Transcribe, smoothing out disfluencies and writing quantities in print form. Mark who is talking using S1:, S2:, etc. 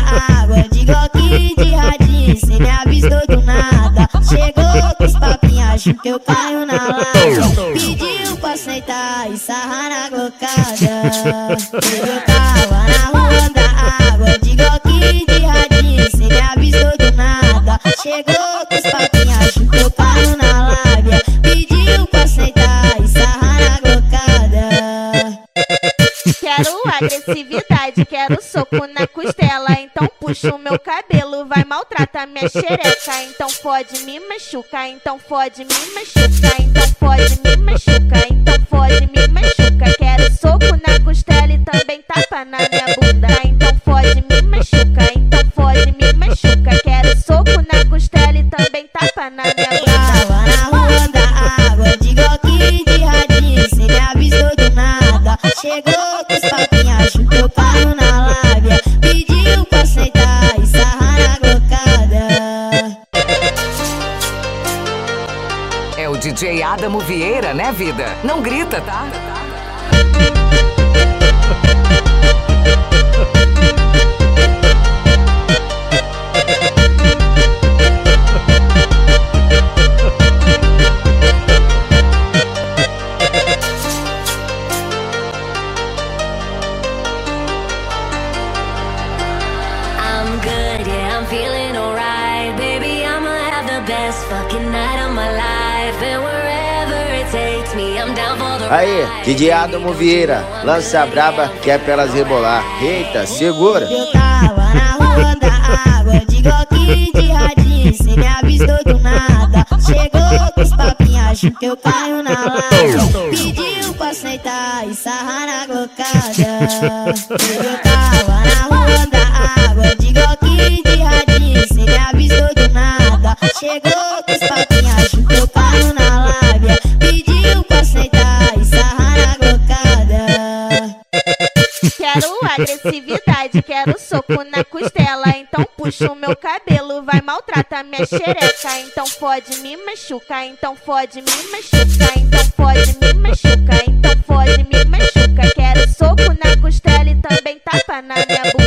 S1: água de Glock de radinho, cê me avisou do nada. Chegou com os papinhos, acho que eu caio na lava. Pediu pra sentar e sarrar na glocada. Eu tava na rua da água de Glock de radinho, cê me avisou do nada. Chegou com os papinhos, acho que eu caio na lábia. Pediu pra sentar e sarrar na glocada.
S2: Quero agressividade, quero soco na costela. Então puxa o meu cabelo, vai maltratar minha xereca. Então pode me machucar, então pode me machucar, então pode me machucar, então pode me machucar. Quero soco na costela e também tapa na minha bunda. Então pode me machucar, então pode me machucar. Quero soco na costela e também tapa na minha bunda.
S1: Tava na rua da água de Glock de radinho, cê me avisou do nada. Chegou com os papinhos, acho que eu caio na lábia. Pediu pra sentar e sarrar na glocada.
S3: É o DJ Adamo Vieira, né, vida? Não grita, tá?
S4: I'm good, yeah, I'm feeling alright. Baby, I'ma have the best fucking night of my life. And wherever it takes me, I'm down for the
S5: Aí,
S4: ride.
S5: DJ Adamo Vieira, lança a braba que é pra elas rebolar. Eita, segura.
S1: Eu tava na rua da água de Glock de radinho, cê me avisou do nada. Chegou com os papinhos, acho que eu caio na lábia. Pediu pra sentar e sarrar na glocada. Eu tava na rua da água de Glock de radinho, cê me avisou do nada. Chegou com os papinhos, acho que eu caio na lábia. Pediu pra sentar e sarrar na glocada.
S2: Quero agressividade, quero soco na costela. Então puxa o meu cabelo, vai maltratar minha xereca. Então pode me machucar, então pode me machucar, então pode me machucar, então pode me machucar. Quero soco na costela e também tapa na minha bunda.